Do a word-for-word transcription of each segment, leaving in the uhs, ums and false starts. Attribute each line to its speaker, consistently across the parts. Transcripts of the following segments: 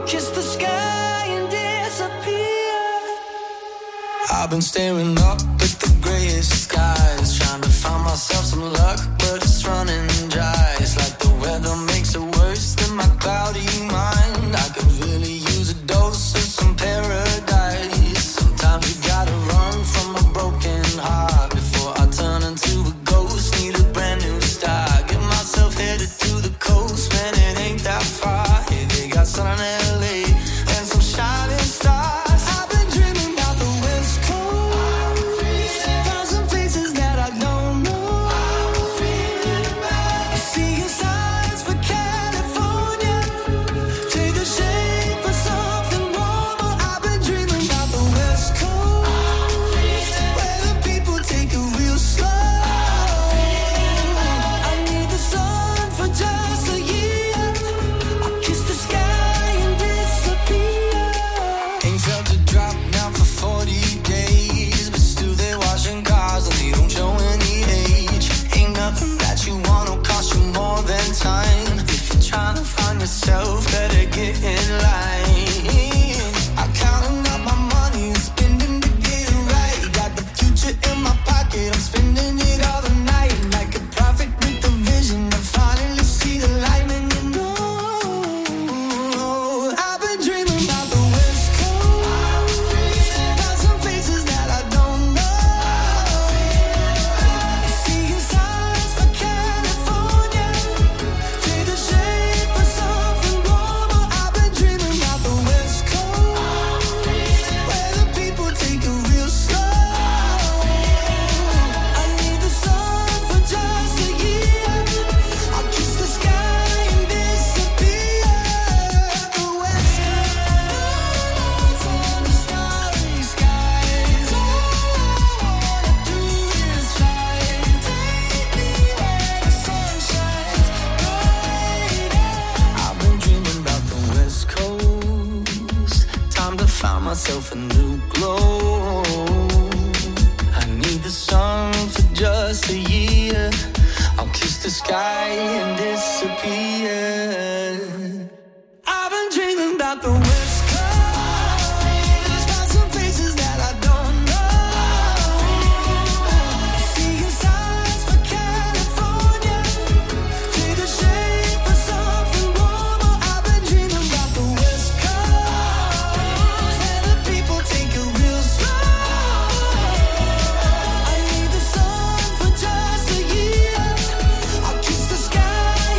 Speaker 1: I'll kiss the sky and disappear.
Speaker 2: I've been staring up at the grayest skies, trying to find myself some luck, but it's running dry. It's like the weather makes it worse than my cloudy mind. I could really use a dose of some paradise. Sometimes you gotta run from a broken heart before I turn into a ghost. Need a brand new start. Get myself headed to the coast, man, it ain't that far. Hey, they got sun in L A and some shining stars. I've been dreaming about the West Coast. Found some places that I don't know. Seeing signs for California, take the shape for something warmer. I've been dreaming about the West Coast, where the people take it real slow. I need the sun for just a year. I'll kiss the sky and disappear. Ain't felt a drop now for forty days, but still they washing cars and they don't show any age. Ain't nothing that you want will cost you more than time. If you're trying to find yourself, better get in line. I'm counting up my money and spending to get it right. Got the future in my pocket, I'm spending it all the night. Like a prophet with the vision, I finally see the light, man, you know. I've been dreaming about the West Coast. Found some places that I don't know. Seeing signs for California, take the shape for something warmer. I've been dreaming about the West Coast, where the people take it real slow. I need the sun for just a year. I'll kiss the sky and disappear. The West Coast on the starry skies. All I wanna do is fly. Take me where the sun shines brighter. I've been dreaming about the West Coast. Time to find myself a new glow. I need the sun for just a year. I'll kiss the sky and disappear. I've been dreaming about the West Coast. Found some places that I don't know. Seeing signs for California, take the shape for something warmer. I've been dreaming about the West Coast, where the people take it real slow. I need the sun for just a year. I'll kiss the sky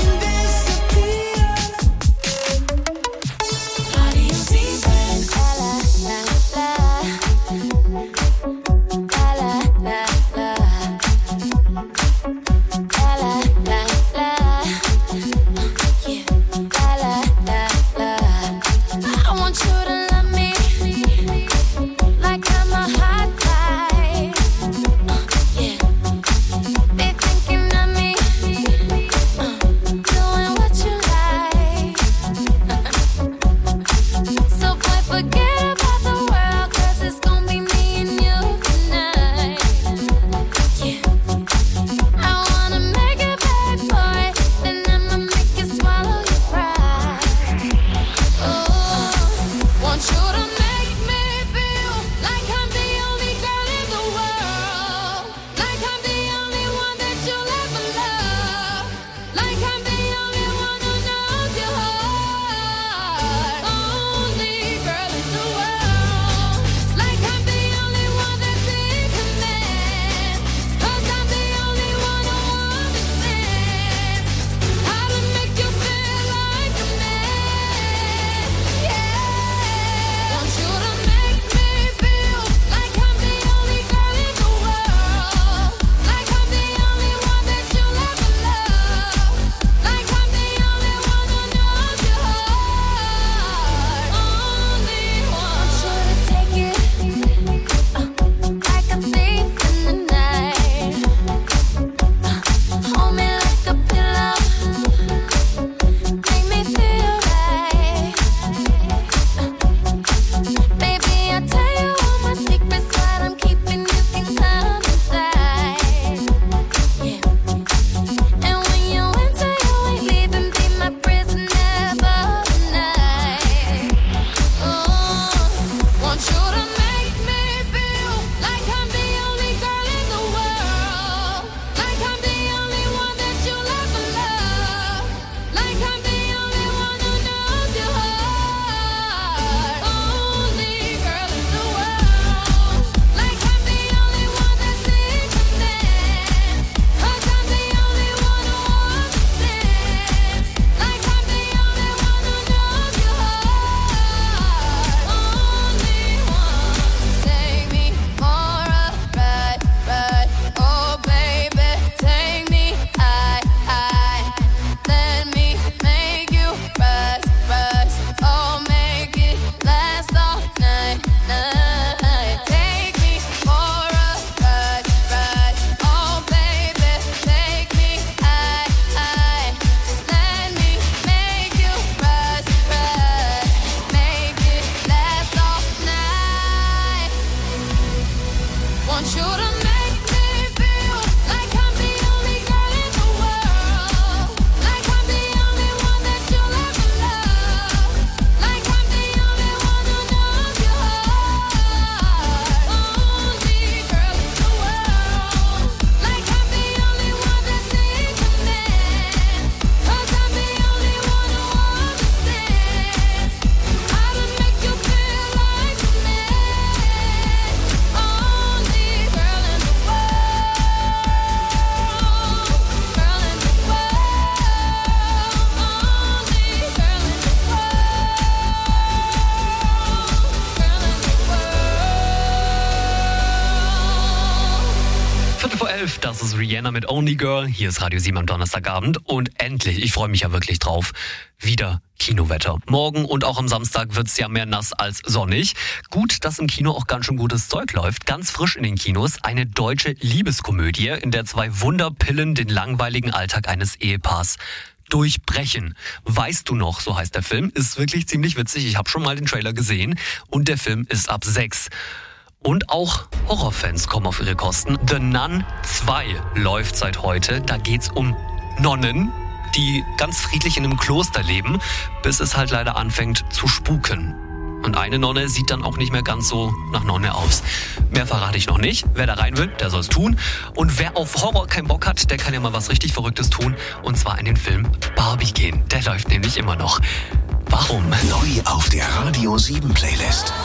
Speaker 3: Rihanna mit Only Girl. Hier ist Radio sieben am Donnerstagabend und endlich, ich freue mich ja wirklich drauf, wieder Kinowetter. Morgen und auch am Samstag wird es ja mehr nass als sonnig. Gut, dass im Kino auch ganz schön gutes Zeug läuft. Ganz frisch in den Kinos eine deutsche Liebeskomödie, in der zwei Wunderpillen den langweiligen Alltag eines Ehepaars durchbrechen. Weißt du noch, so heißt der Film, ist wirklich ziemlich witzig. Ich habe schon mal den Trailer gesehen und der Film ist ab sechs. Und auch Horrorfans kommen auf ihre Kosten. The Nun zwei läuft seit heute. Da geht's um Nonnen, die ganz friedlich in einem Kloster leben, bis es halt leider anfängt zu spuken. Und eine Nonne sieht dann auch nicht mehr ganz so nach Nonne aus. Mehr verrate ich noch nicht. Wer da rein will, der soll es tun. Und wer auf Horror keinen Bock hat, der kann ja mal was richtig Verrücktes tun. Und zwar in den Film Barbie gehen. Der läuft nämlich immer noch. Warum?
Speaker 4: Neu auf der Radio sieben Playlist.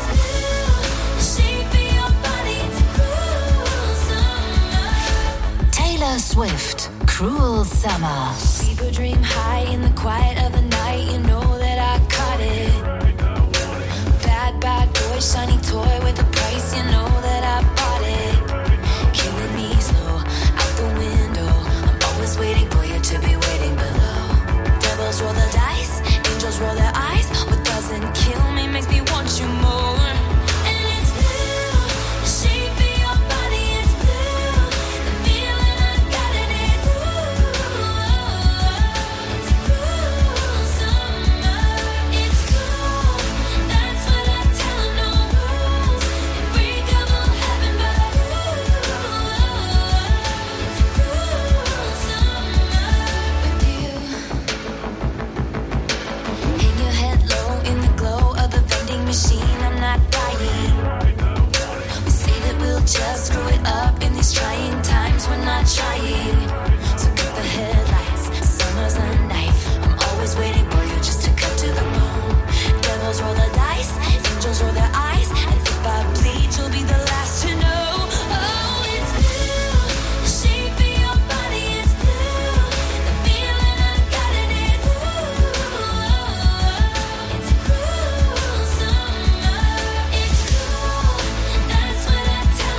Speaker 5: Taylor Swift, Cruel Summer.
Speaker 6: People dream high in the quiet of the night. You know that I caught it. Bad, bad boy, shiny toy with a price. You know that I bought it. Killing me slow, out the window. I'm always waiting for you to be waiting below. Devils roll the dice, angels roll their eyes. What doesn't kill me makes me want you more. Just screw it up in these trying times. We're not trying. So cut the headlights. Summer's a knife. I'm always waiting for you just to cut to the bone. Devils roll the dice. Angels roll their eyes. And if I bleed, you'll be the last to know. Oh, it's blue. The shape of your body is blue. The feeling I got in it's blue. It's a cruel summer. It's cool. That's what I tell.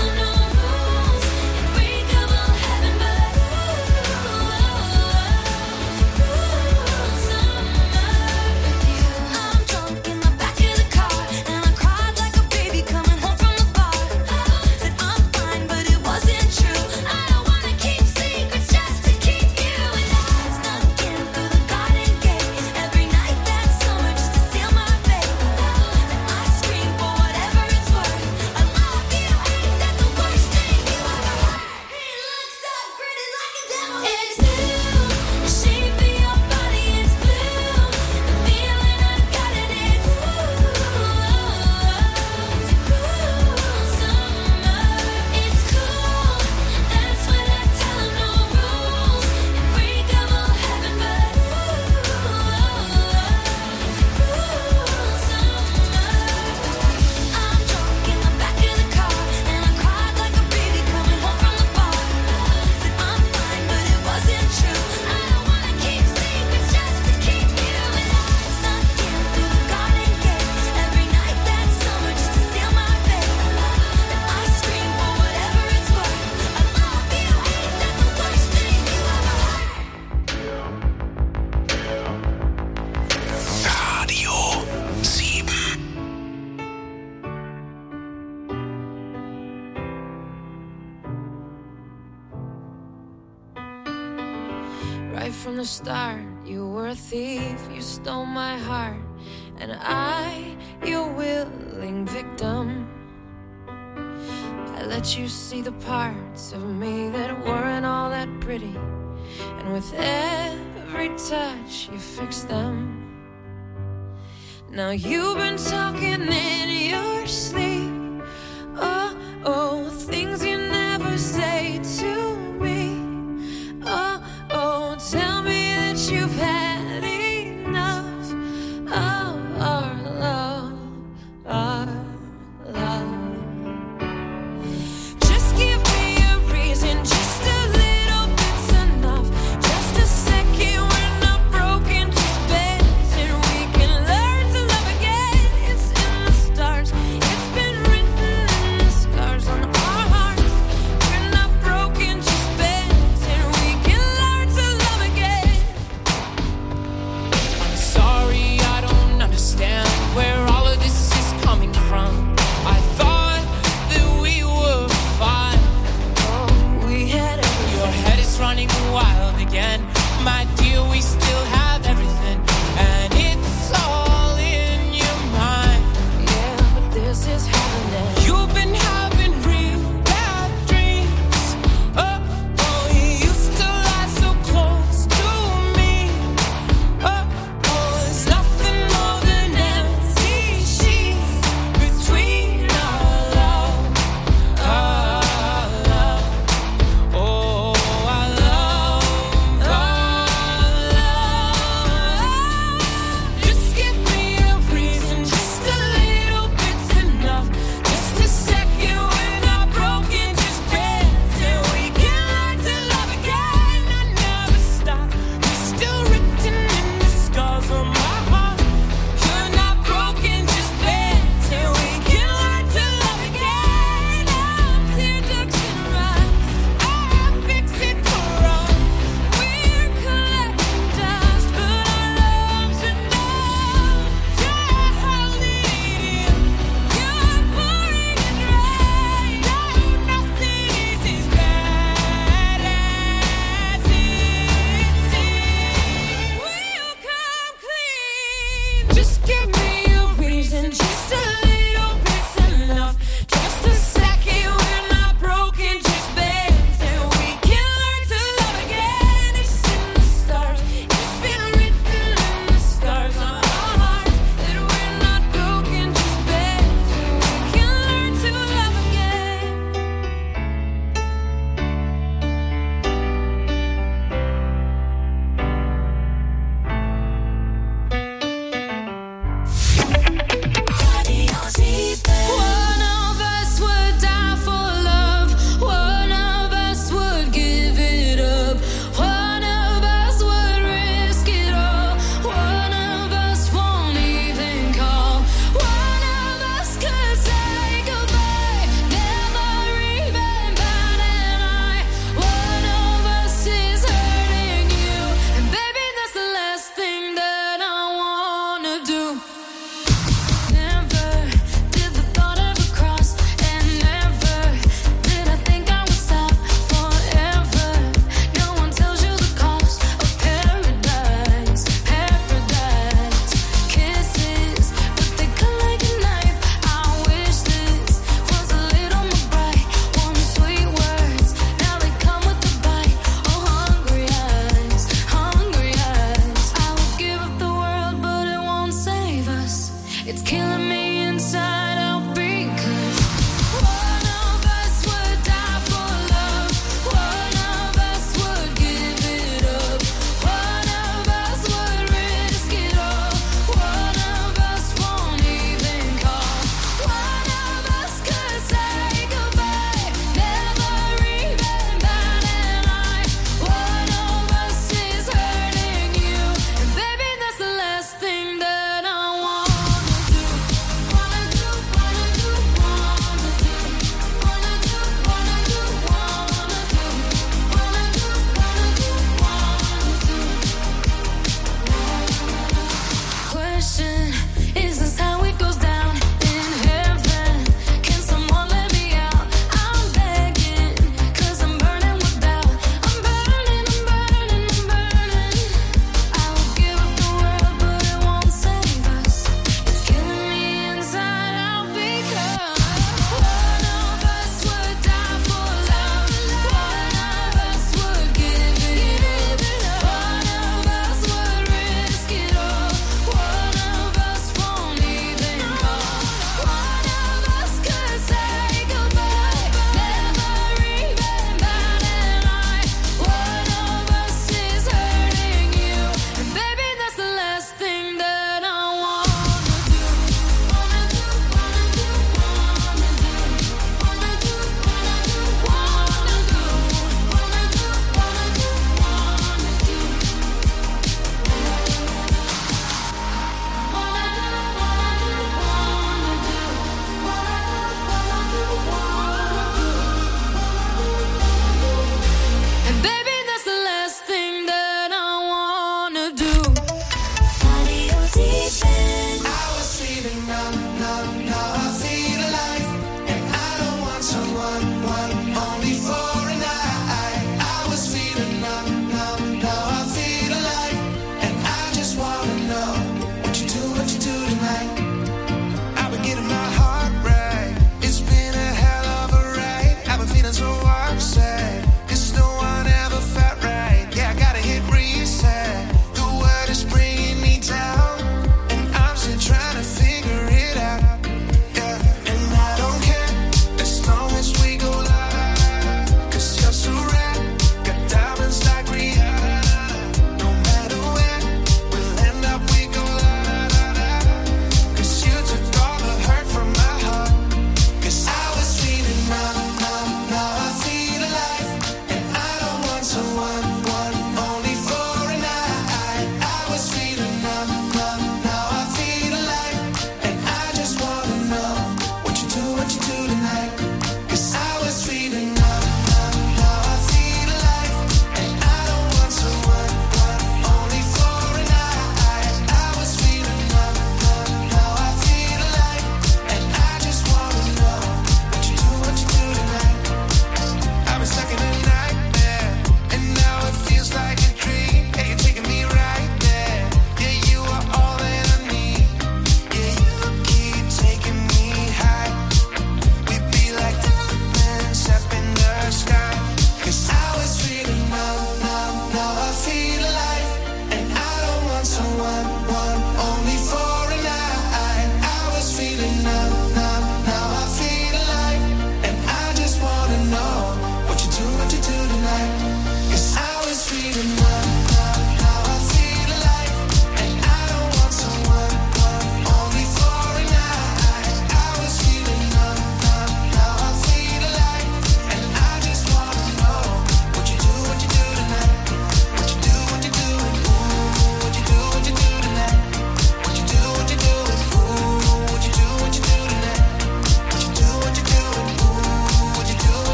Speaker 7: Right from the start, you were a thief, you stole my heart, and I, your willing victim. I let you see the parts of me that weren't all that pretty, and with every touch you fixed them. Now you've been talking in your sleep, oh, oh, things you never say to me, oh, oh, tell me that you've had enough of our love, our love. Just give me a reason, just a little bit's enough. Just a second, we're not broken, just bent, and we can learn to love again. It's in the stars, it's been do. Never did the thought ever cross, and never did I think I would stop forever. No one tells you the cost of paradise, paradise. Kisses, but they cut like a knife. I wish this was a little more bright. One sweet words, now they come with a bite. Oh, hungry eyes, hungry eyes. I would give up the world, but it won't save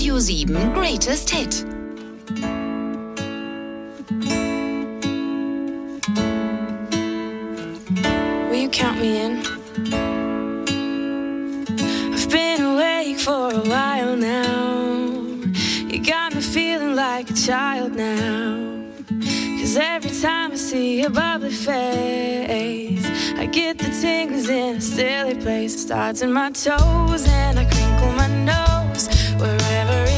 Speaker 5: Radio sieben Greatest Hit.
Speaker 7: Will you count me in? I've been awake for a while now. You got me feeling like a child now. Cause every time I see your bubbly face, I get the tingles in a silly place. It starts in my toes and I crinkle my nose wherever